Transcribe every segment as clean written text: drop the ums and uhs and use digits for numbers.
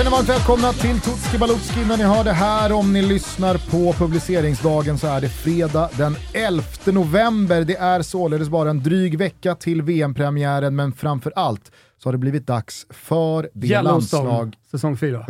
känner varmt välkomna till Tutski Balutski. När ni hör det här, om ni lyssnar på publiceringsdagen, så är det fredag den 11 november. Det är således bara en dryg vecka till VM-premiären, men framför allt så har det blivit dags för det landslag... säsong 4.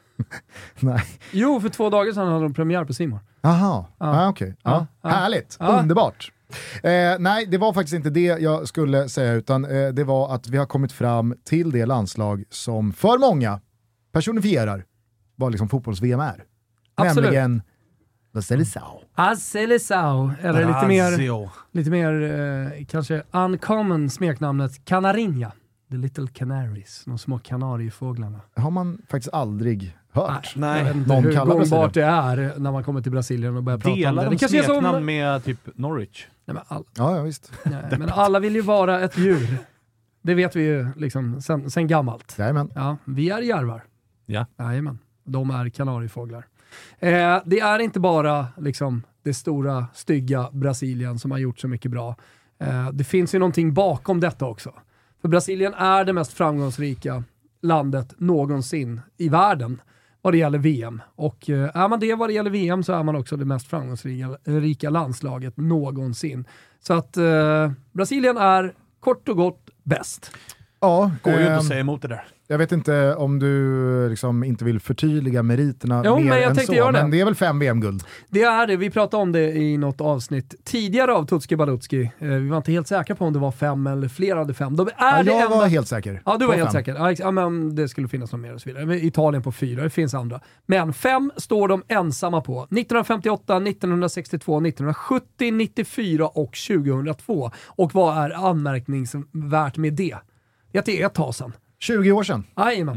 Nej. Jo, för 2 dagar sedan hade de premiär på C More. Aha, okej. Härligt, underbart. Nej, det var faktiskt inte det jag skulle säga, utan det var att vi har kommit fram till det landslag som för många personifierar vad liksom fotbolls-VM är. Absolut. Nämligen Seleção. Seleção, eller lite mer kanske uncommon smeknamnet Canarinha. The Little Canaries, de små kanariefåglarna. Har man faktiskt aldrig hört. Nej. Jag vet inte hur gångbart det är när man kommer till Brasilien och börjar prata om det. Delar de smeknamn med typ Norwich? Nej, men ja, visst. Nej, men alla vill ju vara ett djur. Det vet vi ju liksom sen gammalt. Jajamän. Ja, vi är järvar. Ja. Jajamän. De är kanariefåglar. Det är inte bara liksom det stora, stygga Brasilien som har gjort så mycket bra. Det finns ju någonting bakom detta också. För Brasilien är det mest framgångsrika landet någonsin i världen vad det gäller VM. Och är man det vad det gäller VM, så är man också det mest framgångsrika landslaget någonsin. Så att Brasilien är kort och gott bäst. Ja, går ju inte att säga emot det där. Jag vet inte om du liksom inte vill förtydliga meriterna mer än så, men det är väl 5 VM-guld. Det är det, vi pratade om det i något avsnitt tidigare av Tutski Balutski. Vi var inte helt säkra på om det var 5 eller fler hade 5. Jag var helt säker. Ja, du var helt säker. Ja, men det skulle finnas något mer och så vidare. Italien på 4, det finns andra. Men 5 står de ensamma på. 1958, 1962, 1970, 94 och 2002. Och vad är anmärkningsvärt med det? Det är ett tag sedan. 20 år sedan.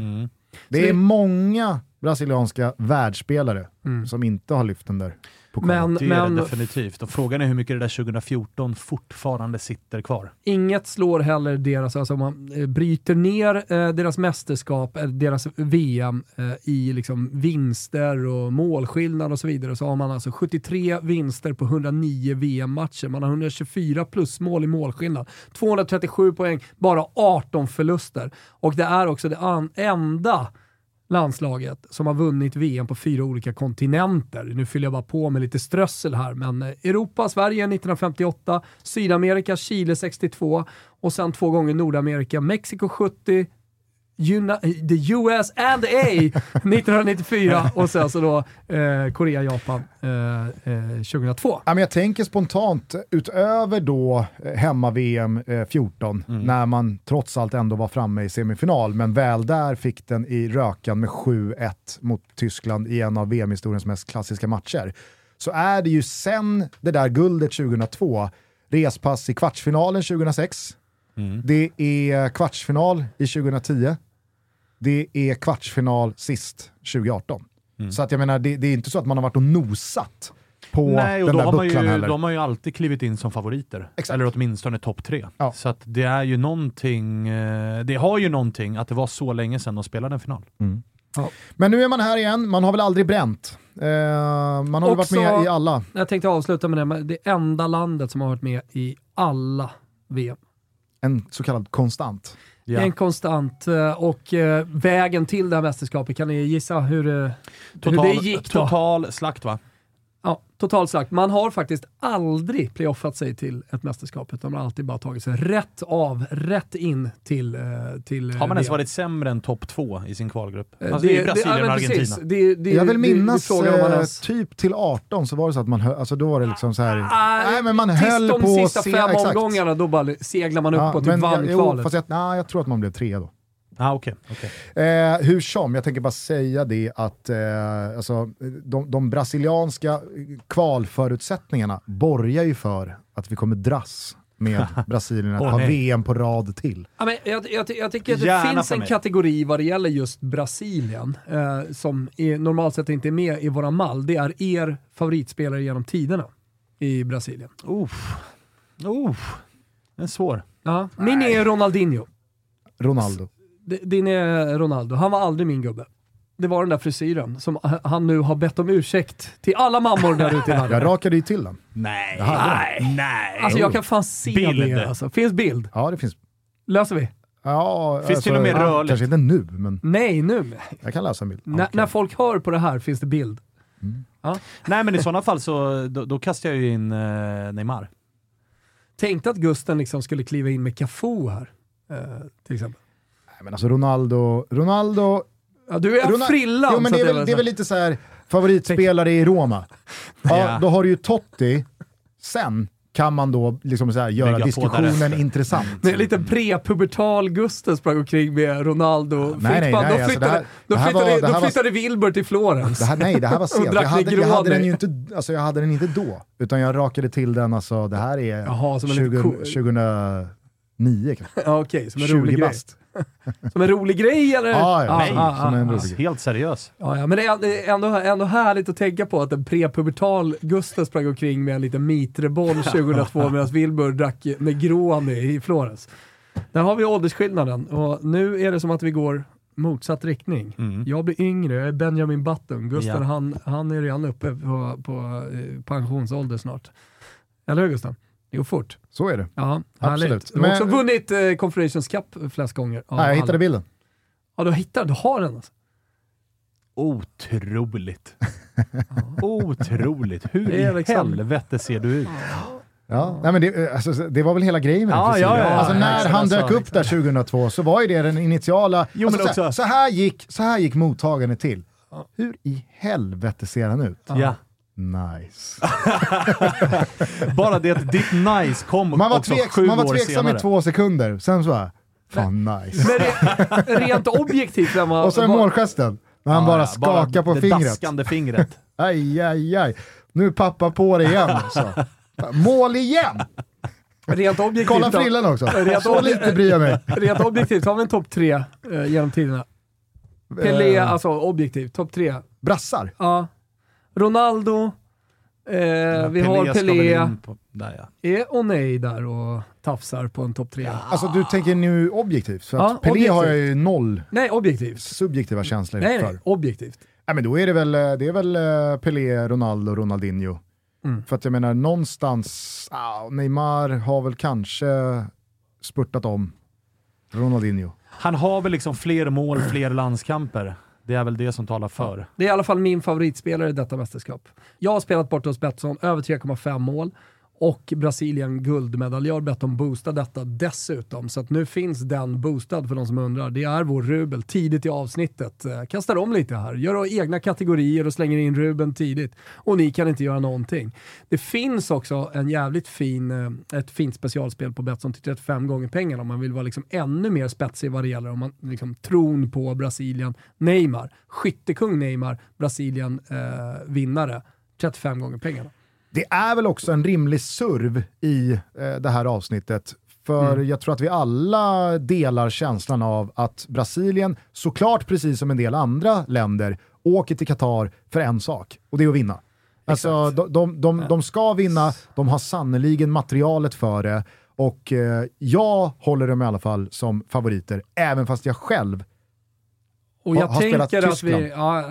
Det är många brasilianska världsspelare som inte har lyft den där pokalen. Det är det definitivt. Och frågan är hur mycket det där 2014 fortfarande sitter kvar. Inget slår heller deras, alltså om man bryter ner deras mästerskap, deras VM i liksom vinster och målskillnad och så vidare, så har man alltså 73 vinster på 109 VM-matcher. Man har 124 plus mål i målskillnad. 237 poäng, bara 18 förluster. Och det är också det enda landslaget som har vunnit VM på 4 olika kontinenter. Nu fyller jag bara på med lite strössel här, men Europa, Sverige 1958, Sydamerika, Chile 62 och sen 2 gånger Nordamerika, Mexiko 70, the US and A 1994 och sen så då Korea, Japan 2002. Ja, men jag tänker spontant, utöver då hemma-VM 14, när man trots allt ändå var framme i semifinal, men väl där fick den i rökan med 7-1 mot Tyskland i en av VM-historiens mest klassiska matcher. Så är det ju sen det där guldet 2002, respass i kvartsfinalen 2006, det är kvartsfinal i 2010, det är kvartsfinal sist 2018. Så att jag menar, det är inte så att man har varit och nosat på den där bucklan heller. De har ju alltid klivit in som favoriter. Exakt. Eller åtminstone topp 3. Ja. Så att det är ju någonting, det har ju någonting att det var så länge sedan de spelade en final. Ja. Men nu är man här igen, man har väl aldrig bränt. Man har också varit med i alla. Jag tänkte avsluta med det enda landet som har varit med i alla VM. En så kallad konstant. Ja. En konstant, och vägen till det här mästerskapet, kan ni gissa hur det gick då? Total slakt, va? Ja, totalt slakt. Man har faktiskt aldrig playoffat sig till ett mästerskap, utan man har alltid bara tagit sig rätt in till har man ens varit sämre än topp 2 i sin kvalgrupp? Alltså det är Brasilien och Argentina. Jag vill minnas typ till 18 så var det så att man alltså då var det liksom så här. Nej, men man höll på de sista 5 omgångarna, då bara seglar man upp och typ vann kvalet. Fast jag tror att man blev 3 då. Okay. Hur som, jag tänker bara säga det att alltså, de brasilianska kvalförutsättningarna borgar ju för att vi kommer dras med Brasilien att ha VM på rad till. Ja, men jag tycker att det finns en kategori vad det gäller just Brasilien som normalt sett inte är med i våra mall. Det är er favoritspelare genom tiderna i Brasilien. Den är svår. Ja, min är Ronaldinho. Ronaldo. Din är Ronaldo. Han var aldrig min gubbe. Det var den där frisyren som han nu har bett om ursäkt till alla mammor där ute i världen. Jag rakade ju till den. Nej. Alltså jag kan fan se det. Alltså. Finns bild? Ja, det finns. Löser vi? Ja, finns till och med rörligt. Kanske inte nu, men... Nej, nu. Jag kan läsa en bild. När folk hör på det här finns det bild. Ja. Nej, men i sådana fall så då kastar jag ju in Neymar. Tänkte att Gusten liksom skulle kliva in med Cafu här, till exempel. Nej, men alltså Ronaldo... Ja, du är frillan. Jo, men det är väl lite så här favoritspelare i Roma. Ja, då har du ju Totti. Sen kan man då liksom så här göra diskussionen intressant. Det är lite prepubertal Gusten sprang omkring med Ronaldo. Nej, då flyttade Wilbur till Florens. Det här var sent. Jag hade den inte då, utan jag rakade till den, alltså det här är 2009 kanske. Ja, okej, som en rolig grej. Som en rolig grej eller? Helt seriös. Ja, men det är ändå härligt att tänka på att en prepubertal Gustav sprang omkring med en liten mitreboll 2002 medan Wilbur drack Negroni i Florens. Där har vi åldersskillnaden och nu är det som att vi går motsatt riktning. Jag blir yngre, jag är Benjamin Button. Gustav han är redan uppe på pensionsålder snart. Eller hur, Gustav? Det går fort. Så är det. Ja, absolut. Du har också vunnit Confederations Cup flest gånger. Nej, jag hittade bilden. Ja, du har den alltså. Otroligt. Otroligt. Hur i helvete ser du ut? Ja, nej, men det var väl hela grejen med när han dök upp där 2002 så var ju det den initiala... Så här gick mottagandet till. Hur i helvete ser han ut? Ja. Nice. Bara det att ditt nice kom man också 7 år senare. Man var tveksam i 2 sekunder. Sen så här, fan nice. Men rent objektivt. Och så är målgesten. När han bara skakar på fingret. Det daskande fingret. Aj. Nu är pappa på det igen. Så. Mål igen! Rent objektivt. Kolla frillan också. Så lite bryr jag mig. Rent objektivt har vi en topp 3 genom tiderna. Pelé, alltså objektivt. Topp 3. Brassar? Ja. Ronaldo, vi har Pelé, och nej där och tafsar på en topp 3. Ja. Alltså du tänker nu objektivt, för att Pelé objektivt. Har jag ju 0 objektivt. Subjektiva känslor för. Nej, objektivt. Nej, men då är det väl Pelé, Ronaldo, Ronaldinho. För att jag menar, någonstans Neymar har väl kanske spurtat om Ronaldinho. Han har väl liksom fler mål, fler landskamper. Det är väl det som talar för. Ja, det är i alla fall min favoritspelare i detta mästerskap. Jag har spelat bort hos Betsson, över 3,5 mål. Och Brasilien guldmedaljör Betsson boostar detta dessutom. Så att nu finns den boostad för de som undrar. Det är vår rubel tidigt i avsnittet. Kastar om lite här. Gör egna kategorier och slänger in rubeln tidigt. Och ni kan inte göra någonting. Det finns också en jävligt ett fint specialspel på Betsson till 35 gånger pengarna. Om man vill vara liksom ännu mer spetsig vad det gäller. Om man liksom tron på Brasilien. Neymar. Skyttekung Neymar. Brasilien vinnare. 35 gånger pengarna. Det är väl också en rimlig serv i det här avsnittet. För jag tror att vi alla delar känslan av att Brasilien, såklart precis som en del andra länder, åker till Qatar för en sak. Och det är att vinna. Alltså, de ska vinna, de har sannoliken materialet för det. Och jag håller dem i alla fall som favoriter, även fast jag själv har spelat Tyskland.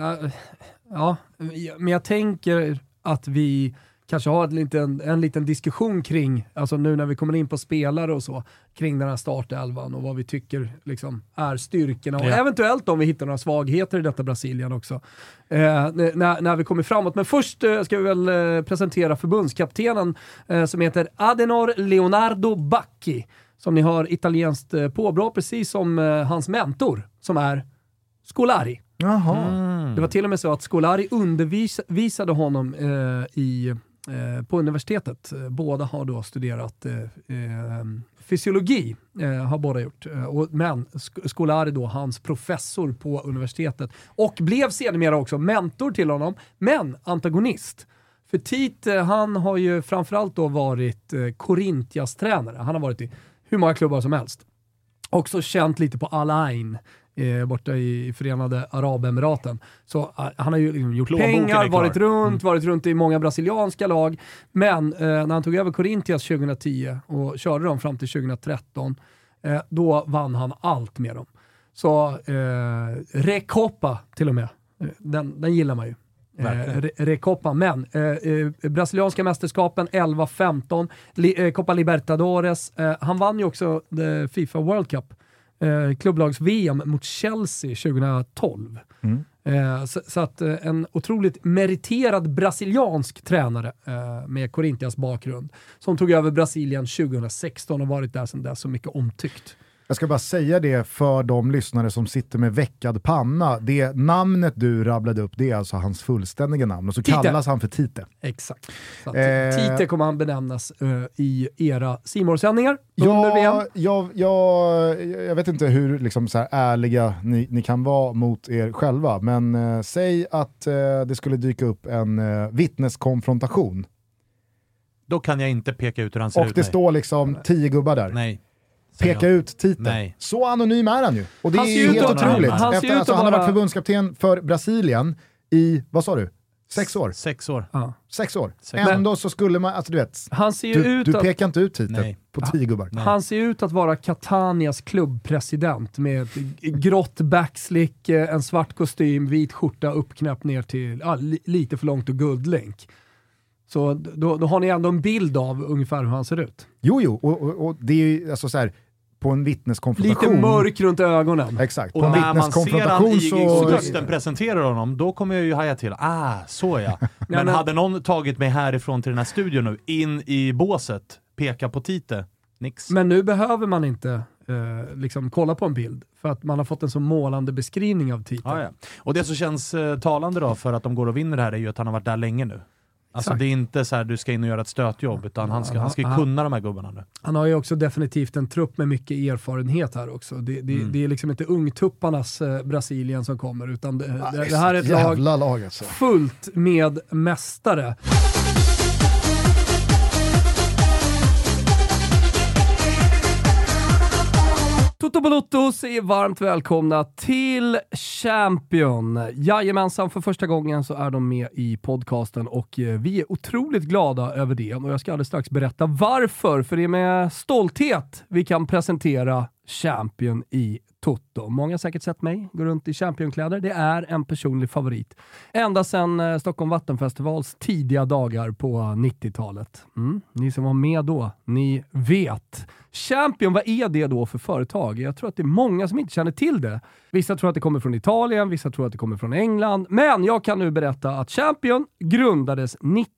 Men jag tänker att vi kanske har en liten diskussion kring, alltså nu när vi kommer in på spelare och så, kring den här startelvan och vad vi tycker liksom är styrkorna och eventuellt om vi hittar några svagheter i detta Brasilien också. När vi kommer framåt. Men först ska vi väl presentera förbundskaptenen som heter Adenor Leonardo Bacchi, som ni har italienskt påbrå, precis som hans mentor som är Scolari. Det var till och med så att Scolari undervisade honom på universitetet. Båda har då studerat fysiologi, har båda gjort. Men Scolari då, hans professor på universitetet. Och blev sedermera också mentor till honom, men antagonist. För Tite, han har ju framförallt då varit Corinthians tränare. Han har varit i hur många klubbar som helst. Också känt lite på Al-Ain borta i Förenade Arabemiraten. Så han har ju gjort pengar, varit runt i många brasilianska lag. Men när han tog över Corinthians 2010 och körde dem fram till 2013, då vann han allt med dem. Så Recopa till och med, den gillar man ju. Recopa, men brasilianska mästerskapen 11-15, Copa Libertadores, han vann ju också FIFA World Cup klubblags-VM mot Chelsea 2012. Så att en otroligt meriterad brasiliansk tränare med Corinthians bakgrund som tog över Brasilien 2016 och varit där sedan dess, så mycket omtyckt. Jag ska bara säga det för de lyssnare som sitter med veckad panna. Det namnet du rabblade upp, det är alltså hans fullständiga namn. Och så Tite. Kallas han för Tite. Exakt. Så att Tite kommer han benämnas i era C-more-sändningar under VM. Jag vet inte hur liksom så här ärliga ni kan vara mot er själva. Men säg att det skulle dyka upp en vittneskonfrontation. Då kan jag inte peka ut hur han ser ut. Och det står liksom 10 gubbar där. Nej. Peka ut Tite. Nej. Så anonym är han ju. Och det är helt otroligt. Han har varit förbundskapten för Brasilien i, vad sa du? 6 år? 6 år. Ja. 6 år. Ändå så skulle man, alltså du vet, han ser ju du pekar inte ut Tite på 10 gubbar. Nej. Han ser ut att vara Catanias klubbpresident med ett grått backslick, en svart kostym, vit skjorta uppknäppt ner till lite för långt och guldlänk. Så då har ni ändå en bild av ungefär hur han ser ut. Jo, och det är ju alltså så här, på en vittneskonfrontation. Lite mörk runt ögonen. Exakt. Och när man ser han i rösten presenterar honom, då kommer jag ju haja till. Så ja. Men hade någon tagit mig härifrån till den här studion nu, in i båset, peka på Tite, nix. Men nu behöver man inte liksom kolla på en bild, för att man har fått en så målande beskrivning av Tite. Ja. Och det som känns talande då för att de går och vinner det här är ju att han har varit där länge nu. Alltså det är inte så här du ska in och göra ett stötjobb, utan han ska kunna de här gubbarna nu. Han har ju också definitivt en trupp med mycket erfarenhet här också. Det är liksom inte ungtupparnas Brasilien som kommer, utan det här är ett lag alltså. Fullt med mästare. Toto Balotto säger varmt välkomna till Champion. Jajamensan, för första gången så är de med i podcasten och vi är otroligt glada över det. Och jag ska alldeles strax berätta varför, för det är med stolthet vi kan presentera Champion i Toto. Många har säkert sett mig gå runt i Championkläder. Det är en personlig favorit. Ända sedan Stockholm Vattenfestivals tidiga dagar på 90-talet. Ni som var med då, ni vet. Champion, vad är det då för företag? Jag tror att det är många som inte känner till det. Vissa tror att det kommer från Italien, vissa tror att det kommer från England. Men jag kan nu berätta att Champion grundades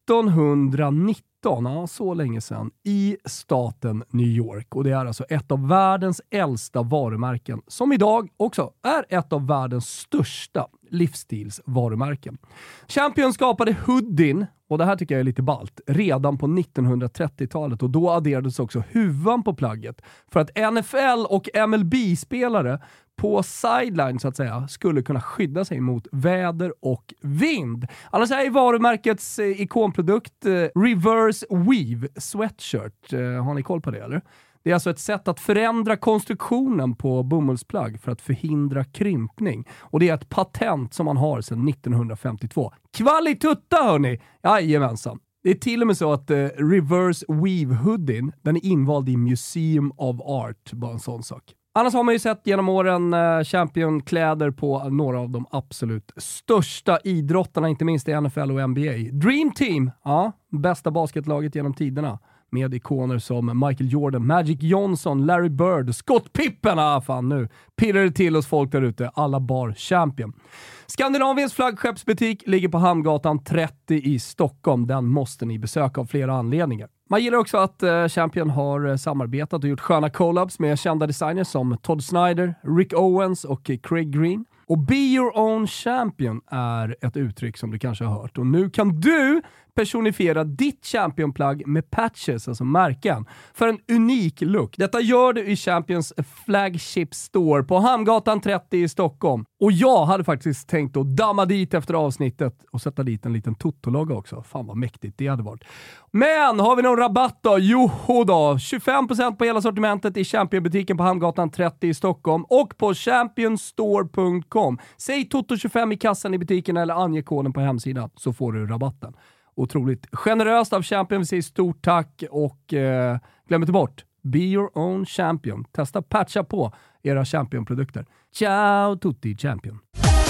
1919. Så länge sedan, i staten New York. Och det är alltså ett av världens äldsta varumärken, som idag också är ett av världens största livsstilsvarumärken. Champion skapade hoodien, och det här tycker jag är lite ballt, redan på 1930-talet, och då adderades också huvan på plagget för att NFL och MLB-spelare på sideline så att säga skulle kunna skydda sig mot väder och vind. Annars är varumärkets ikonprodukt Reverse Weave Sweatshirt. Har ni koll på det eller? Det är alltså ett sätt att förändra konstruktionen på bomullsplagg för att förhindra krympning. Och det är ett patent som man har sedan 1952. Kvalitutta hörni! Jajamensan. Det är till och med så att Reverse Weave Hoodien, den är invald i Museum of Art. Bara en sån sak. Annars har man ju sett genom åren Champion-kläder på några av de absolut största idrottarna, inte minst i NFL och NBA. Dream Team, bästa basketlaget genom tiderna. Med ikoner som Michael Jordan, Magic Johnson, Larry Bird, Scott Pippen. Fan nu pirrar det till oss folk där ute. Alla bar Champion. Skandinaviens flaggskeppsbutik ligger på Hamngatan 30 i Stockholm. Den måste ni besöka av flera anledningar. Man gillar också att Champion har samarbetat och gjort sköna collabs med kända designers som Todd Snyder, Rick Owens och Craig Green. Och Be Your Own Champion är ett uttryck som du kanske har hört. Och nu kan du personifiera ditt Champion-plagg med patches, alltså märken, för en unik look. Detta gör du i Champions flagship store på Hamngatan 30 i Stockholm. Och jag hade faktiskt tänkt att damma dit efter avsnittet och sätta dit en liten Toto-logga också. Fan vad mäktigt det hade varit. Men har vi någon rabatt då? Jo då, 25% på hela sortimentet i Champion-butiken på Hamngatan 30 i Stockholm och på championstore.com. Säg Toto25 i kassan i butiken eller ange koden på hemsidan så får du rabatten. Otroligt generöst av Champion. Vi säger stort tack och glöm inte bort, be your own champion. Testa patcha på era Champion-produkter. Ciao tutti Champion.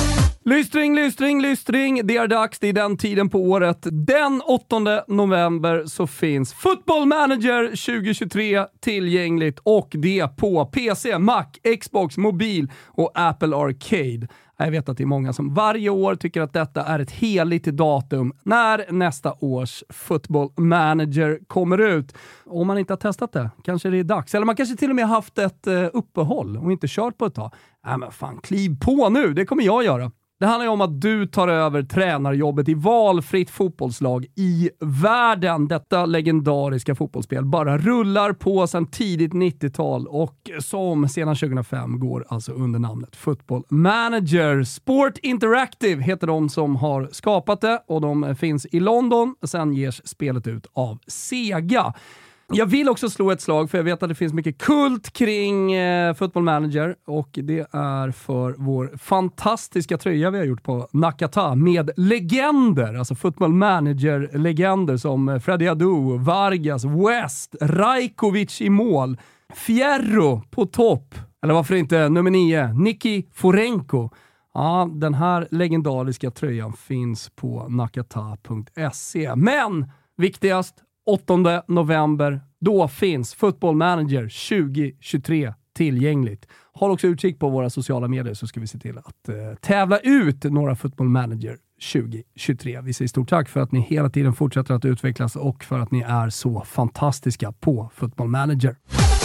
Lystring. Det är dags, det är den tiden på året. Den 8 november så finns Football Manager 2023 tillgängligt och det på PC, Mac, Xbox, mobil och Apple Arcade. Jag vet att det är många som varje år tycker att detta är ett heligt datum när nästa års Football Manager kommer ut. Om man inte har testat det, kanske det är dags. Eller man kanske till och med haft ett uppehåll och inte kört på ett tag. Men fan, kliv på nu, det kommer jag göra. Det handlar ju om att du tar över tränarjobbet i valfritt fotbollslag i världen. Detta legendariska fotbollsspel bara rullar på sedan tidigt 90-tal och som sedan 2005 går alltså under namnet Football Manager. Sport Interactive heter de som har skapat det och de finns i London. Sen ges spelet ut av Sega. Jag vill också slå ett slag för jag vet att det finns mycket kult kring Football Manager och det är för vår fantastiska tröja vi har gjort på Nakata med legender, alltså Football Manager-legender som Freddy Adu, Vargas, West, Rajkovic i mål, Fierro på topp, eller varför inte nummer 9, Niki Forenko. Ja, den här legendariska tröjan finns på nakata.se. Men viktigast, 8 november, då finns Football Manager 2023 tillgängligt. Håll också utkik på våra sociala medier så ska vi se till att tävla ut några Football Manager 2023. Vi säger stort tack för att ni hela tiden fortsätter att utvecklas och för att ni är så fantastiska på Football Manager.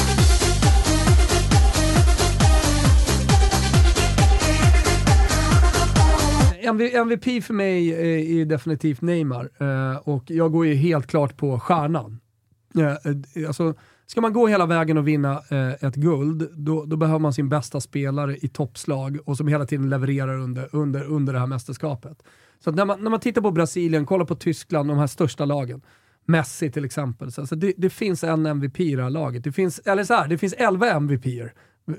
MVP för mig är definitivt Neymar och jag går ju helt klart på stjärnan. Alltså, ska man gå hela vägen och vinna ett guld då behöver man sin bästa spelare i toppslag och som hela tiden levererar under det här mästerskapet. Så att när man tittar på Brasilien, kollar på Tyskland, de här största lagen, Messi till exempel, så alltså det finns en MVP i det här laget. Det finns 11 MVP'er,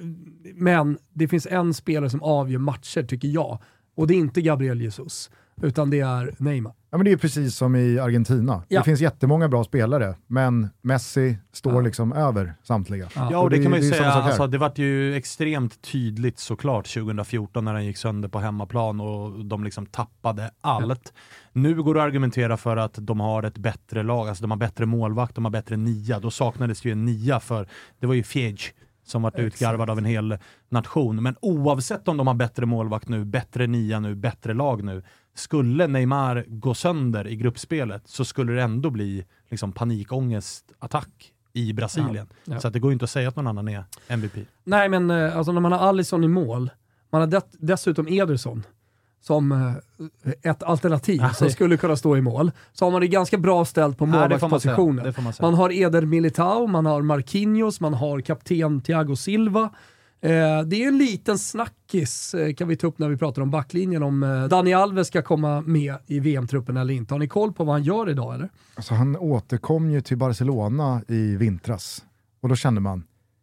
men det finns en spelare som avgör matcher tycker jag. Och det är inte Gabriel Jesus, utan det är Neymar. Ja, men det är precis som i Argentina. Ja. Det finns jättemånga bra spelare, men Messi står liksom över samtliga. Ja, och det kan man ju säga, alltså, det var ju extremt tydligt såklart 2014 när den gick sönder på hemmaplan och de liksom tappade allt. Nu går det att argumentera för att de har ett bättre lag, alltså de har bättre målvakt, de har bättre nia. Då saknades ju en nia för, det var ju Fiege som varit utgarvad av en hel nation. Men oavsett om de har bättre målvakt nu, bättre nia nu, bättre lag nu, skulle Neymar gå sönder i gruppspelet så skulle det ändå bli liksom panikångestattack i Brasilien. Ja. Så att det går ju inte att säga att någon annan är MVP. Nej, men alltså när man har Alisson i mål, man har dessutom Ederson som ett alternativ som skulle kunna stå i mål. Så har man det ganska bra ställt på målvaktspositionen. Man har Eder Militao, man har Marquinhos, man har kapten Thiago Silva. Det är en liten snackis kan vi ta upp när vi pratar om backlinjen om Dani Alves ska komma med i VM-truppen eller inte. Har ni koll på vad han gör idag eller? Alltså, han återkom ju till Barcelona i vintras och då kände man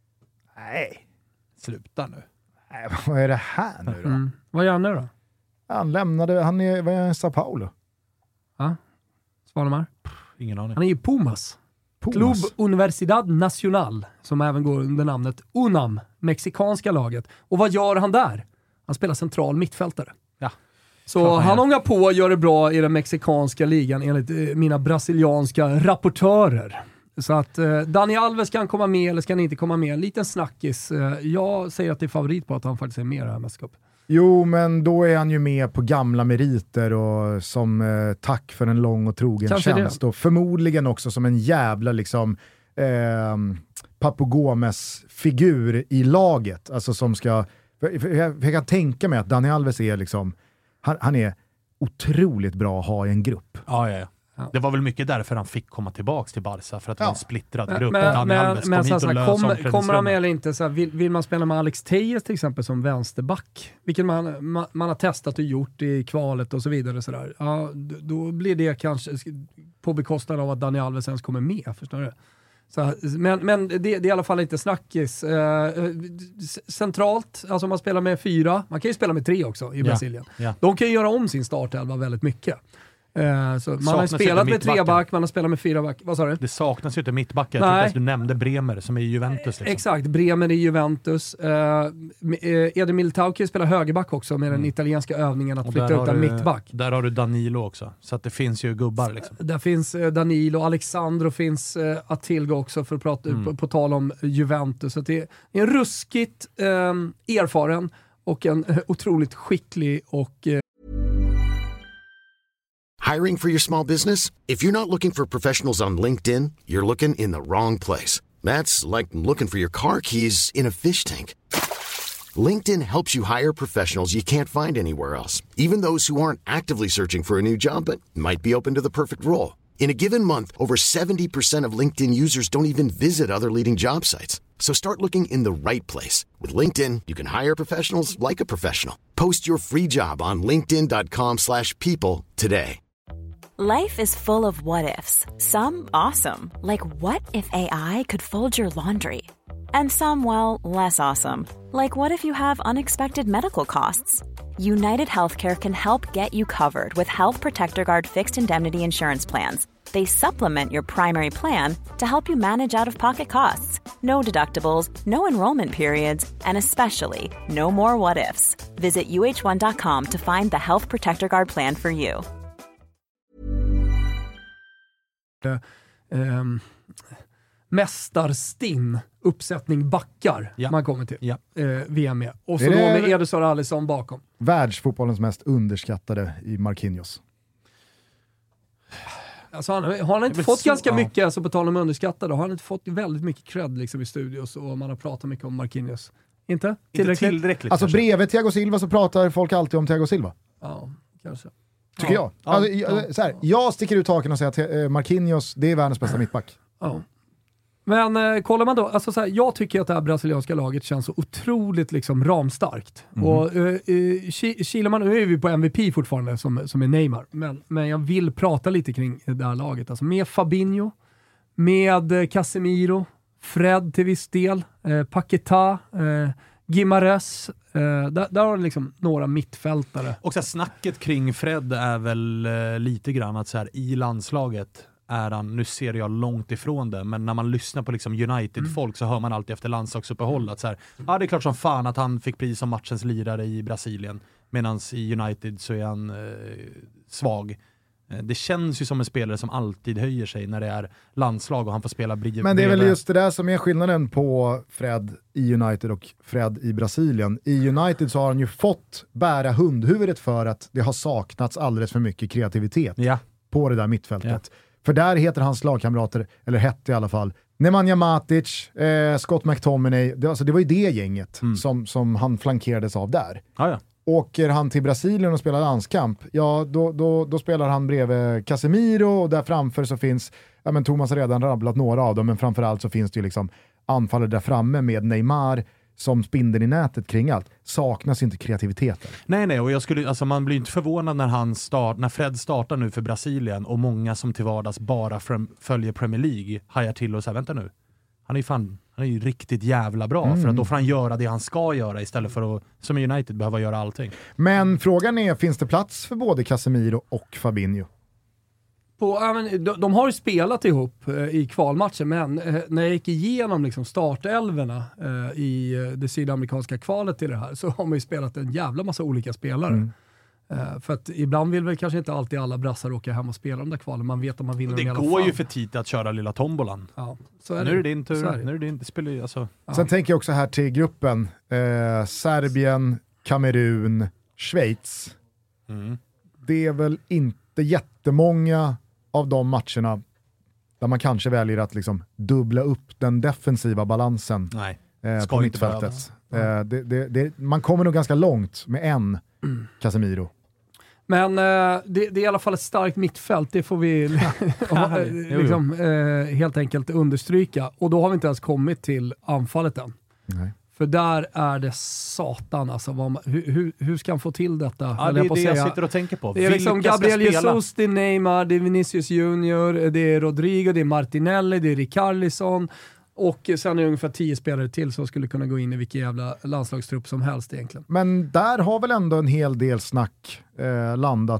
nej, sluta nu. Nej, vad är det här nu då? Vad gör han nu då? Han är i Sao Paulo. Ja, Svanemar? Ingen aning. Han är i Pumas. Club Universidad Nacional, som även går under namnet UNAM, mexikanska laget. Och vad gör han där? Han spelar central mittfältare. Ja. Så han ångar på och gör det bra i den mexikanska ligan enligt mina brasilianska rapportörer. Så att Dani Alves kan komma med eller ska han inte komma med. En liten snackis. Jag säger att det är favorit på att han faktiskt är med i det här mästerskapet. Jo, men då är han ju med på gamla meriter och som tack för en lång och trogen kanske tjänst. Och förmodligen också som en jävla liksom Papu Gomes-figur i laget. Alltså som ska... Jag kan tänka mig att Dani Alves är liksom... Han är otroligt bra att ha i en grupp. Ja. Det var väl mycket därför han fick komma tillbaks till Barca, för att det var en splittrad grupp. Men kommer han med eller inte? Så här, vill man spela med Alex Tejes till exempel som vänsterback, vilket man har testat och gjort i kvalet och så vidare, så där. Ja, då blir det kanske på bekostnad av att Dani Alves ens kommer med, förstår du? Så, men det är i alla fall inte snackis. Centralt, alltså man spelar med 4, man kan ju spela med 3 också i Brasilien. Ja. De kan ju göra om sin startelva väldigt mycket. Så man har spelat med 3-back, man har spelat med 4-back. Vad sa du? Det saknas ju inte mittbackar. Jag tyckte att du nämnde Bremer som är i Juventus. Liksom. Exakt, Bremer i Juventus. Eder Militao kan ju spela högerback också med den italienska övningen att flytta ut en mittback. Där har du Danilo också. Så att det finns ju gubbar. Liksom. Där finns Danilo, Alexandro finns att tillgå också för att prata på tal om Juventus. Så det är en ruskigt erfaren och en otroligt skicklig och Hiring for your small business? If you're not looking for professionals on LinkedIn, you're looking in the wrong place. That's like looking for your car keys in a fish tank. LinkedIn helps you hire professionals you can't find anywhere else, even those who aren't actively searching for a new job but might be open to the perfect role. In a given month, over 70% of LinkedIn users don't even visit other leading job sites. So start looking in the right place. With LinkedIn, you can hire professionals like a professional. Post your free job on linkedin.com/people today. Life is full of what-ifs. Some awesome, like what if AI could fold your laundry? And some, well, less awesome, like what if you have unexpected medical costs? United Healthcare can help get you covered with Health Protector Guard fixed indemnity insurance plans. They supplement your primary plan to help you manage out-of-pocket costs. No deductibles, no enrollment periods, and especially no more what-ifs. Visit uh1.com to find the Health Protector Guard plan for you. Mästarstinn uppsättning backar man kommer till VM med. Och så är då det med Ederson Alisson bakom. Världsfotbollens mest underskattade i Marquinhos. Alltså har han inte fått ganska mycket, alltså på tal om underskattade, har han inte fått väldigt mycket cred liksom i studios och man har pratat mycket om Marquinhos. Inte tillräckligt. Alltså bredvid Thiago Silva så pratar folk alltid om Thiago Silva. Ja, kanske. Tycker jag. Så här, jag sticker ut taken och säger att Marquinhos, det är världens bästa mittback. Ja. Men kollar man då, alltså så här, jag tycker att det här brasilianska laget känns så otroligt liksom ramstarkt. Och Kileman, nu är vi på MVP fortfarande som är Neymar, men jag vill prata lite kring det här laget. Alltså med Fabinho, med Casemiro, Fred till viss del, Paquetá, Guimarães, där har liksom några mittfältare. Och så här, snacket kring Fred är väl lite grann att så här, i landslaget är han, nu ser jag långt ifrån det, men när man lyssnar på liksom United-folk så hör man alltid efter landslagsuppehåll att så här, det är klart som fan att han fick pris som matchens lirare i Brasilien, medan i United så är han svag. Det känns ju som en spelare som alltid höjer sig när det är landslag och han får spela bredvid. Men det är väl just det där som är skillnaden på Fred i United och Fred i Brasilien. I United så har han ju fått bära hundhuvudet för att det har saknats alldeles för mycket kreativitet på det där mittfältet. För där heter hans lagkamrater, eller hette i alla fall, Nemanja Matic, Scott McTominay, det var ju det gänget som han flankerades av där. Åker han till Brasilien och spelar landskamp, då spelar han bredvid Casemiro och där framför så finns, Thomas har redan rabblat några av dem, men framförallt så finns det ju liksom anfallare där framme med Neymar som spindeln i nätet kring allt. Saknas inte kreativiteten. Nej, och man blir inte förvånad när Fred startar nu för Brasilien och många som till vardags bara följer Premier League hajar till och säger, vänta nu, han är ju riktigt jävla bra för att då får han göra det han ska göra istället för att, som i United, behöva göra allting. Men frågan är, finns det plats för både Casemiro och Fabinho? De har ju spelat ihop i kvalmatchen, men när jag gick igenom liksom startelverna i det sydamerikanska kvalet till det här så har man ju spelat en jävla massa olika spelare. För att ibland vill väl kanske inte alltid alla brassar åka hem och spela de där kvalen. Man vet om man vinner. Det går ju för tidigt att köra lilla tombolan. Ja, så är nu det. är det din tur. Nu är det din, det spelar ju, alltså. Sen tänker jag också här till gruppen. Serbien, Kamerun, Schweiz. Det är väl inte jättemånga av de matcherna där man kanske väljer att liksom dubbla upp den defensiva balansen på mittfältet. Man kommer nog ganska långt med en Casemiro. Men det är i alla fall ett starkt mittfält, det får vi helt enkelt understryka. Och då har vi inte ens kommit till anfallet än. Nej. För där är det satan alltså. Hur ska han få till detta? Ja, det är det jag sitter och tänker på. Det är liksom Gabriel Jesus, det är Neymar, det är Vinicius Junior, det är Rodrigo, det är Martinelli, det är Richarlison. Och sen är det ungefär 10 spelare till som skulle kunna gå in i vilken jävla landslagstrupp som helst egentligen. Men där har väl ändå en hel del snack landat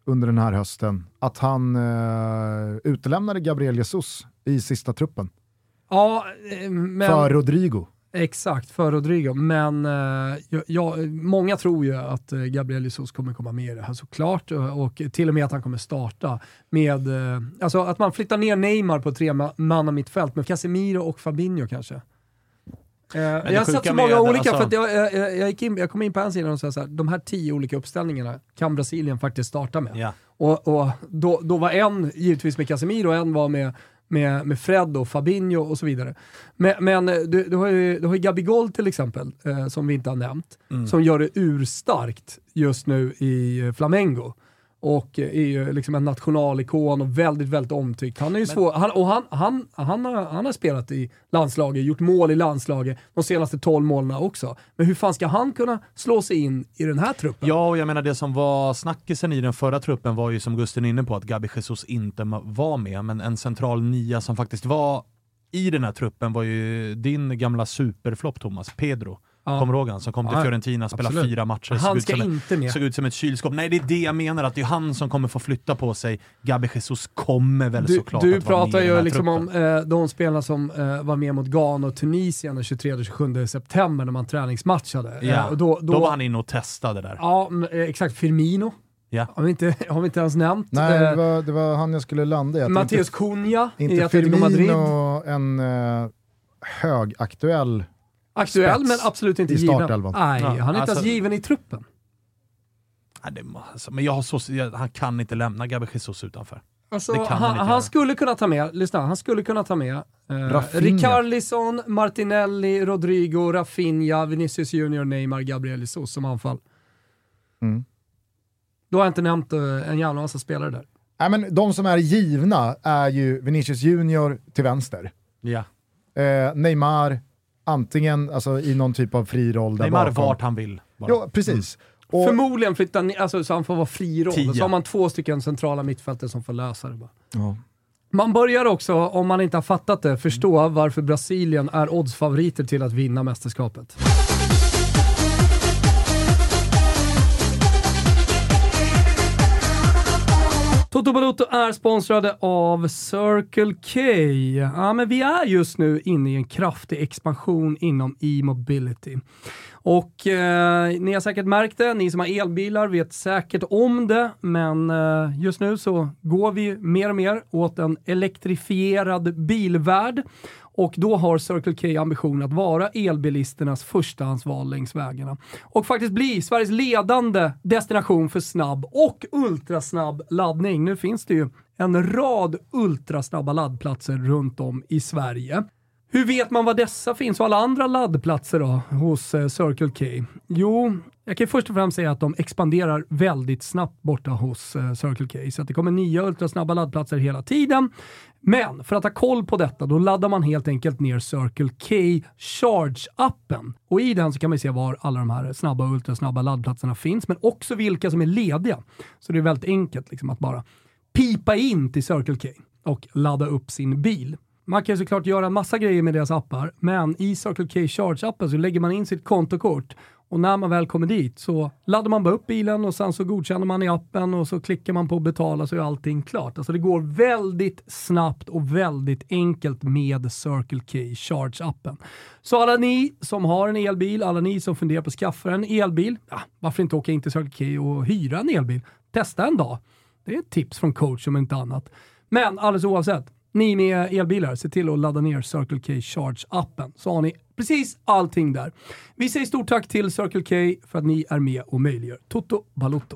under den här hösten att han utelämnade Gabriel Jesus i sista truppen. Ja, men... För Rodrigo. Exakt, för Rodrigo. Men många tror ju att Gabriel Jesus kommer komma med i det här såklart. Och till och med att han kommer starta med... alltså att man flyttar ner Neymar på 3-manna mittfält med Casemiro och Fabinho kanske. Jag har sett så många olika, alltså... för att jag kom in på en sida och sa så här, de här 10 olika uppställningarna kan Brasilien faktiskt starta med. Ja. Och då var en givetvis med Casemiro och en var med Fred och Fabinho och så vidare. Men du har ju Gabigol till exempel, som vi inte har nämnt, som gör det urstarkt just nu i Flamengo. Och är ju liksom en nationalikon och väldigt, väldigt omtyckt. Han är ju svår. Han har spelat i landslaget, gjort mål i landslaget de senaste 12 månaderna också. Men hur fan ska han kunna slå sig in i den här truppen? Ja, och jag menar det som var snackisen i den förra truppen var ju som Gusten inne på att Gabi Jesus inte var med. Men en central nia som faktiskt var i den här truppen var ju din gamla superflopp Thomas, Pedro. Kommer ihåg han som kom till Fiorentina, spelade 4 matcher, han ska inte med. Såg ut som ett kylskåp. Nej, det är det jag menar, att det är han som kommer få flytta på sig. Gabi Jesus kommer väl såklart du att vara med. Du pratar ju liksom truppen. om de spelarna som var med mot Ghana och Tunisien den 23-27 september när man träningsmatchade. Ja, då var han inne och testade där. Ja, exakt. Firmino. Ja. Har vi inte ens nämnt. Nej, det var han jag skulle landa i. Matteus Cunha inte i Atletico Madrid. En högaktuell aktuell, men absolut inte given. Nej, han är inte ens given i truppen. Men han kan inte lämna Gabi Jesus utanför. Alltså, han skulle kunna ta med, han skulle kunna ta med Richarlison, Martinelli, Rodrigo, Rafinha, Vinicius Junior, Neymar, Gabriel Jesus som anfall. Då har jag inte nämnt en jävla massa spelare där. Nej, men de som är givna är ju Vinicius Junior till vänster. Ja. Neymar antingen alltså, i någon typ av fri roll där Neymar bakom. Vart han vill. Bara. Ja, precis. Och förmodligen flyttar så han får vara fri roll. 10. Så har man 2 stycken centrala mittfältare som får lösa det bara. Ja. Man börjar också, om man inte har fattat det, förstå varför Brasilien är oddsfavoriter till att vinna mästerskapet. Toto Balotto är sponsrade av Circle K. Ja, men vi är just nu inne i en kraftig expansion inom e-mobility. Och ni har säkert märkt det, ni som har elbilar vet säkert om det, men just nu så går vi mer och mer åt en elektrifierad bilvärld. Och då har Circle K ambition att vara elbilisternas förstahandsval längs vägarna. Och faktiskt bli Sveriges ledande destination för snabb och ultrasnabb laddning. Nu finns det ju en rad ultrasnabba laddplatser runt om i Sverige. Hur vet man vad dessa finns och alla andra laddplatser då hos Circle K? Jo, jag kan först och främst säga att de expanderar väldigt snabbt borta hos Circle K. Så att det kommer nya ultrasnabba laddplatser hela tiden. Men för att ha koll på detta, då laddar man helt enkelt ner Circle K Charge-appen. Och i den så kan man se var alla de här snabba och ultrasnabba laddplatserna finns, men också vilka som är lediga. Så det är väldigt enkelt liksom att bara pipa in till Circle K och ladda upp sin bil. Man kan såklart göra en massa grejer med deras appar, men i Circle K Charge-appen så lägger man in sitt kontokort och när man väl kommer dit så laddar man bara upp bilen och sen så godkänner man i appen och så klickar man på betala så är allting klart. Alltså det går väldigt snabbt och väldigt enkelt med Circle K Charge-appen. Så alla ni som har en elbil, alla ni som funderar på att skaffa en elbil, varför inte åka in till Circle K och hyra en elbil? Testa en dag. Det är ett tips från coach om inte annat. Men alldeles oavsett, ni med elbilar, se till att ladda ner Circle K Charge-appen. Så har ni precis allting där. Vi säger stort tack till Circle K för att ni är med och möjliggör Toto Balotto.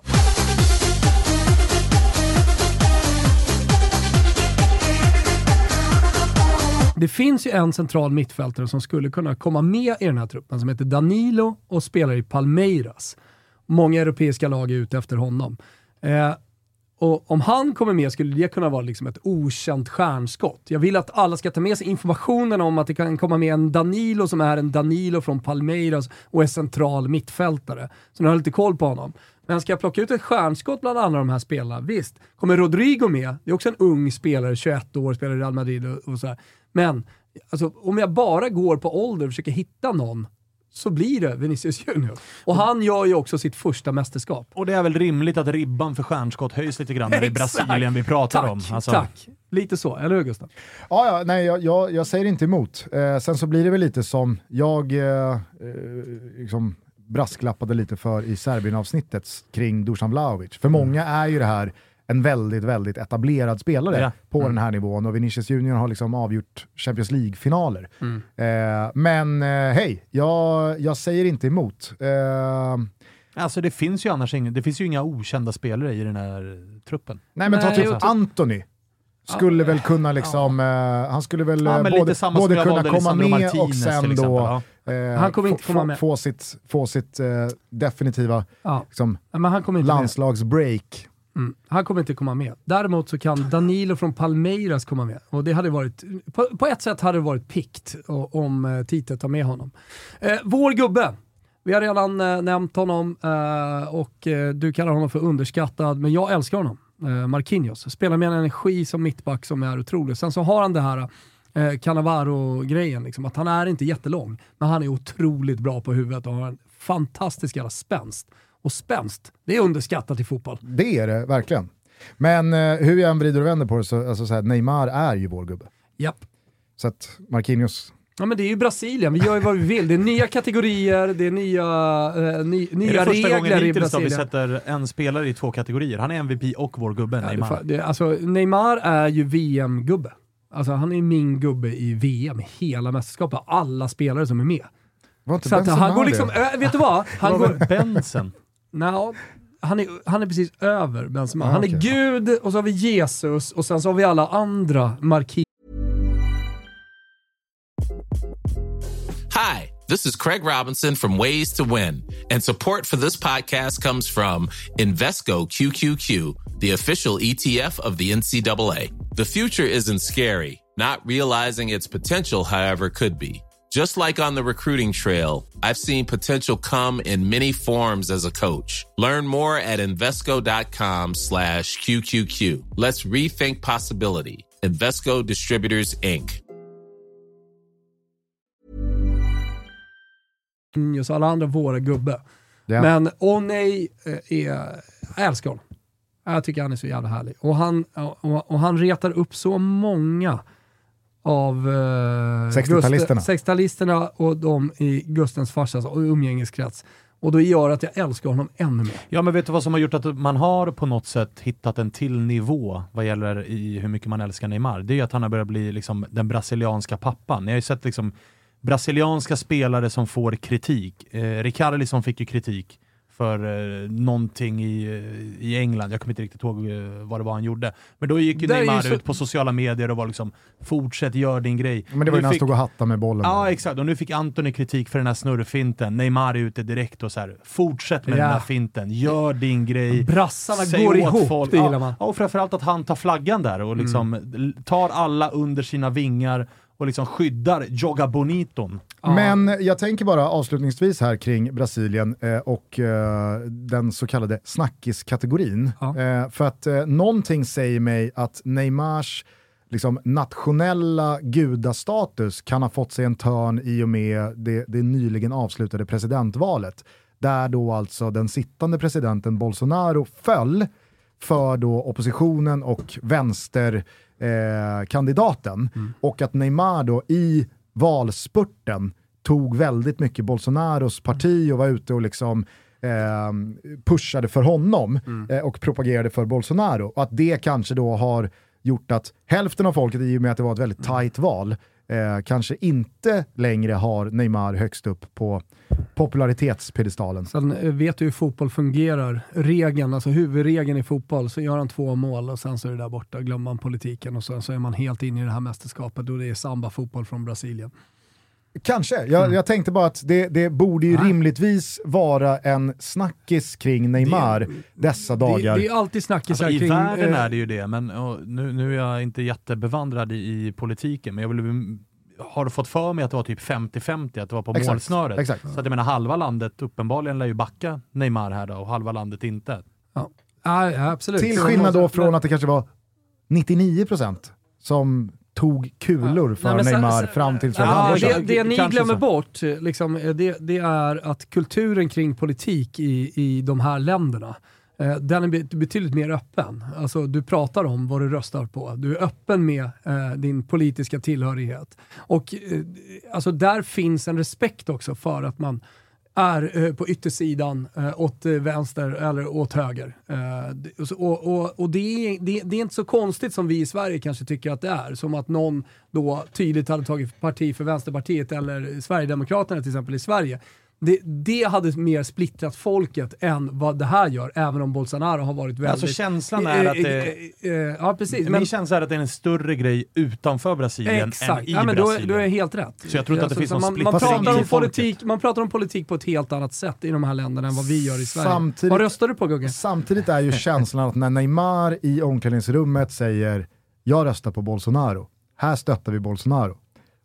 Det finns ju en central mittfältare som skulle kunna komma med i den här truppen som heter Danilo och spelar i Palmeiras. Många europeiska lag är ute efter honom. Och om han kommer med skulle det kunna vara liksom ett okänt stjärnskott. Jag vill att alla ska ta med sig informationen om att det kan komma med en Danilo som är en Danilo från Palmeiras och är central mittfältare. Så ni har lite koll på honom. Men ska jag plocka ut ett stjärnskott bland alla de här spelarna? Visst. Kommer Rodrigo med? Det är också en ung spelare, 21 år, spelar i Real Madrid och så här. Men alltså, om jag bara går på ålder och försöker hitta någon så blir det Vinicius Junior. Och han gör ju också sitt första mästerskap. Och det är väl rimligt att ribban för stjärnskott höjs lite grann när det är Brasilien vi pratar om. Alltså. Tack. Lite så, eller hur Gustav? Ja, nej, jag säger inte emot. Sen så blir det väl lite som jag liksom brasklappade lite för i Serbien-avsnittet kring Dusan Vlahovic. För många är ju det här en väldigt, väldigt etablerad spelare på den här nivån, och Vinicius Junior har liksom avgjort Champions League-finaler. Men hej, jag säger inte emot. Alltså det finns ju annars inga okända spelare i den här truppen. Nej, men ta typ Antony. Skulle väl kunna liksom, han skulle väl både kunna komma med och sen då han kommer inte komma med. Få sitt definitiva liksom, men han kommer inte landslagsbreak. Han kommer inte komma med. Däremot så kan Danilo från Palmeiras komma med. Och det hade varit, på ett sätt hade det varit pikt om Tite tar med honom. Vår gubbe. Vi har redan nämnt honom och du kallar honom för underskattad, men jag älskar honom. Marquinhos. Spelar med en energi som mittback som är otrolig. Sen så har han det här Cannavaro-grejen, liksom, att han är inte jättelång, men han är otroligt bra på huvudet och har en fantastisk jävla spänst. Och spänst, det är underskattat i fotboll. Det är det, verkligen. Men hur jag än vrider och vänder på det så här, Neymar är ju vår gubbe. Japp. Så att Marquinhos... Ja, men det är ju Brasilien, vi gör ju vad vi vill. Det är nya kategorier, det är nya regler i Brasilien. Det är första gången hittills vi sätter en spelare i 2 kategorier. Han är MVP och vår gubbe, Neymar. Alltså, Neymar är ju VM-gubbe. Alltså, han är min gubbe i VM, hela mästerskapet. Alla spelare som är med. Så att han går liksom, vet du vad? Han går Benson. No, han är precis över Benzema. Han är Gud, och så har vi Jesus, och sen så har vi alla andra Marquinhos. Hi, this is Craig Robinson from Ways to Win, and support for this podcast comes from Invesco QQQ, the official ETF of the NCAA. The future isn't scary. Not realizing its potential, however, could be. Just like on the recruiting trail, I've seen potential come in many forms as a coach. Learn more at Invesco.com/QQQ. Let's rethink possibility. Invesco Distributors, Inc. Så alla andra våra gubbe. Ja. Men nej, jag älskar honom. Jag tycker han är så jävla härlig. Och han retar upp så många av 60-talisterna och de i Gustens farsas och umgängeskrets. Och då gör att jag älskar honom ännu mer. Ja, men vet du vad som har gjort att man har på något sätt hittat en till nivå vad gäller i hur mycket man älskar Neymar? Det är att han har börjat bli liksom den brasilianska pappan. Jag har ju sett liksom brasilianska spelare som får kritik. Ricardo liksom fick ju kritik för någonting i England. Jag kommer inte riktigt ihåg vad det var han gjorde. Men då gick ju Neymar ut på sociala medier och var liksom, fortsätt, gör din grej. Men det var ju när han stod och hattade med bollen. Ja, exakt. Och nu fick Antony kritik för den här snurrfinten. Neymar är ute direkt och så här, fortsätt med den här finten. Gör din grej. Brassarna går ihop, folk. Det gillar man. Ja, och framförallt att han tar flaggan där och liksom tar alla under sina vingar och liksom skyddar Joga Boniton. Men jag tänker bara avslutningsvis här kring Brasilien och den så kallade snackiskategorin. För att någonting säger mig att Neymars liksom nationella gudastatus kan ha fått sig en törn i och med det nyligen avslutade presidentvalet. Där då alltså den sittande presidenten Bolsonaro föll för då oppositionen och vänsterkandidaten. Och att Neymar då i valspurten tog väldigt mycket Bolsonaros parti och var ute och liksom pushade för honom och propagerade för Bolsonaro. Och att det kanske då har gjort att hälften av folket, i och med att det var ett väldigt tajt val, kanske inte längre har Neymar högst upp på popularitetspedestalen. Sen vet du hur fotboll fungerar. Regeln, alltså huvudregeln i fotboll, så gör han 2 mål och sen så är det där borta, glömmer man politiken och så är man helt inne i det här mästerskapet och det är samba-fotboll från Brasilien. Kanske. Jag tänkte bara att det borde ju rimligtvis vara en snackis kring Neymar dessa dagar. Det är alltid snackis alltså, kring... I världen är det ju det, men nu är jag inte jättebevandrad i politiken, men har du fått för mig att det var typ 50-50, att det var på målsnöret? Exakt. Så att jag menar, halva landet uppenbarligen lär ju backa Neymar här då, och halva landet inte. Ja, absolut. Till skillnad då från att det kanske var 99% som tog kulor för Neymar fram till 20 det ni glömmer bort liksom, det är att kulturen kring politik i de här länderna, den är betydligt mer öppen. Alltså, du pratar om vad du röstar på. Du är öppen med din politiska tillhörighet. Och alltså, där finns en respekt också för att man är på yttersidan åt vänster eller åt höger. Och det är inte så konstigt som vi i Sverige kanske tycker att det är. Som att någon då tydligt hade tagit parti för Vänsterpartiet eller Sverigedemokraterna till exempel i Sverige. Det hade mer splittrat folket än vad det här gör, även om Bolsonaro har varit väldigt... Alltså känslan är att det... ja, precis. Min känsla är att det är en större grej utanför Brasilien än i men Brasilien. Du är helt rätt. Så jag tror inte att det finns någon splittring. Man pratar om politik på ett helt annat sätt i de här länderna än vad vi gör i Sverige. Vad röstar du på, Gugge? Samtidigt är ju känslan att när Neymar i omklädningsrummet säger jag röstar på Bolsonaro, här stöttar vi Bolsonaro,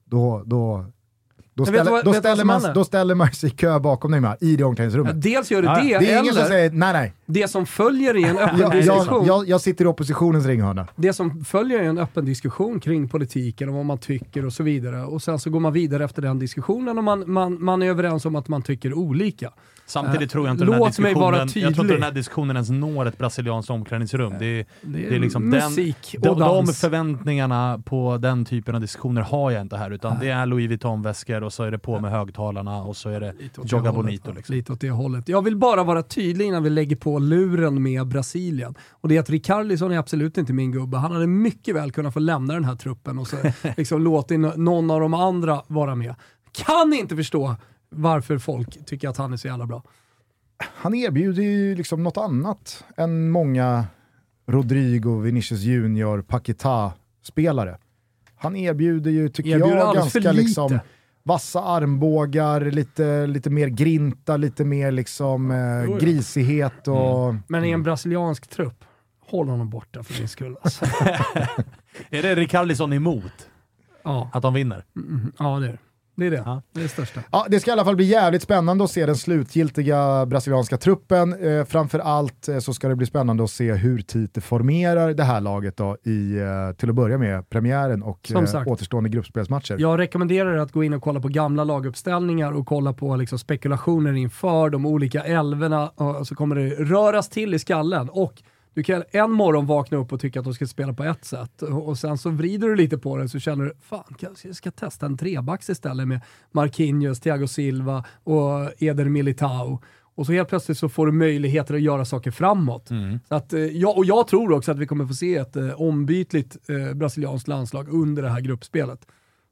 då ställer man sig i kö bakom Neymar i det omklädningsrummet. Dels gör det det, det är ingen som säger nej. Det som följer i en öppen diskussion. Jag sitter i oppositionens ringhörna. Det som följer i en öppen diskussion kring politiken och vad man tycker och så vidare. Och sen så går man vidare efter den diskussionen och man är överens om att man tycker olika. Samtidigt tror jag inte jag tror inte den här diskussionen ens når ett brasilianskt omklädningsrum. Det är liksom musik och de förväntningarna på den typen av diskussioner har jag inte här, utan det är Louis Vuitton-väskor och så är det på med högtalarna och så är det Joga Bonito. Liksom. Lite åt det hållet. Jag vill bara vara tydlig innan vi lägger på luren med Brasilien. Och det är att Richarlison är absolut inte min gubbe. Han hade mycket väl kunnat få lämna den här truppen och så liksom låta någon av de andra vara med. Kan inte förstå varför folk tycker att han är så jävla bra. Han erbjuder ju liksom något annat än många Rodrigo, Vinicius Junior, Paquetá-spelare. Han erbjuder ju, tycker jag, ganska liksom vassa armbågar, lite mer grinta, lite mer liksom grisighet. Och... Men i en brasiliansk trupp, håll honom borta för din skull. Alltså. Är det Richarlison emot? Ja. Att de vinner? Ja, det är det. Det är det. Ja. Det är det största. Ja, det ska i alla fall bli jävligt spännande att se den slutgiltiga brasilianska truppen. Framförallt så ska det bli spännande att se hur Tite formerar det här laget då till att börja med premiären och återstående gruppspelsmatcher. Jag rekommenderar att gå in och kolla på gamla laguppställningar och kolla på liksom spekulationer inför de olika älvorna, och så kommer det röras till i skallen, och du kan en morgon vakna upp och tycka att de ska spela på ett sätt, och sen så vrider du lite på det så känner du, fan, jag ska testa en trebacks istället med Marquinhos, Thiago Silva och Eder Militao. Och så helt plötsligt så får du möjligheter att göra saker framåt. Så att, jag tror också att vi kommer få se ett ombytligt brasilianskt landslag under det här gruppspelet.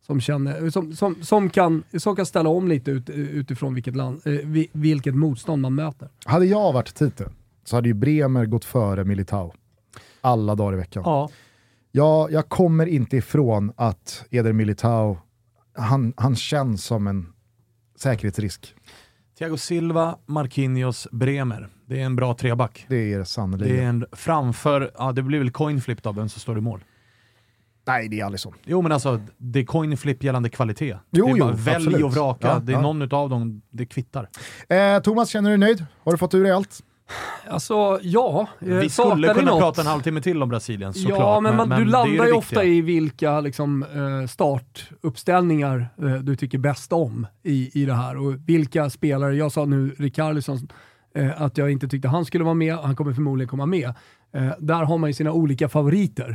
Som kan ställa om lite utifrån vilket motstånd man möter. Hade jag varit Tite så hade ju Bremer gått före Militao alla dagar i veckan. Ja. Jag kommer inte ifrån att Eder Militao, han känns som en säkerhetsrisk. Thiago Silva, Marquinhos, Bremer. Det är en bra treback. Det är det sannolikt. Det blir väl coinflip då, vem som står i mål. Nej, det är aldrig så. Jo, men alltså, det är coinflip gällande kvalitet. Välj och vraka. Ja, det är någon utav dem, det kvittar. Thomas, känner du dig nöjd? Har du fått ur dig allt? Alltså, ja. Vi skulle kunna prata en halvtimme till om Brasilien, såklart. Ja, men du landar ju ofta i vilka liksom, startuppställningar du tycker bäst om i det här. Och vilka spelare, jag sa nu Richarlison, att jag inte tyckte han skulle vara med. Han kommer förmodligen komma med. Där har man ju sina olika favoriter.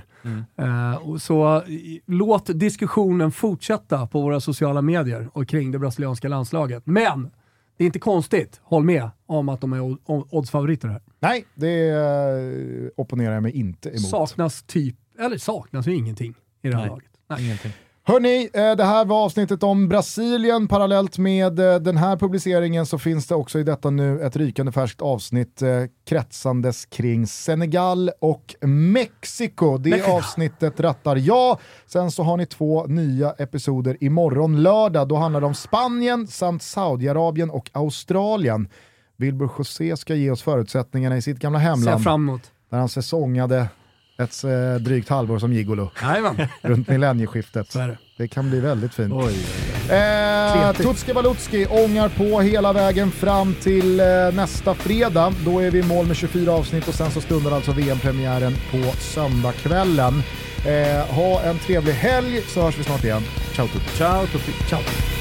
Så låt diskussionen fortsätta på våra sociala medier och kring det brasilianska landslaget. Men det är inte konstigt, håll med om att de är oddsfavoriter här. Nej, det opponerar jag mig inte emot. Saknas ju ingenting i det här laget. Nej, ingenting. Hörrni, det här var avsnittet om Brasilien. Parallellt med den här publiceringen så finns det också i detta nu ett rykande färskt avsnitt kretsandes kring Senegal och Mexiko. Det avsnittet rattar jag. Sen så har ni 2 nya episoder imorgon lördag. Då handlar det om Spanien samt Saudiarabien och Australien. Wilbur José ska ge oss förutsättningarna i sitt gamla hemland. Ser fram emot. Där han säsongade ett drygt halvår som gigolo runt millennieskiftet. Det kan bli väldigt fint. Oj. Tutski Balutski ångar på hela vägen fram till nästa fredag. Då är vi i mål med 24 avsnitt och sen så stundar alltså VM-premiären på söndagskvällen. Ha en trevlig helg så hörs vi snart igen. Ciao Tutti. Ciao Tutti. Ciao.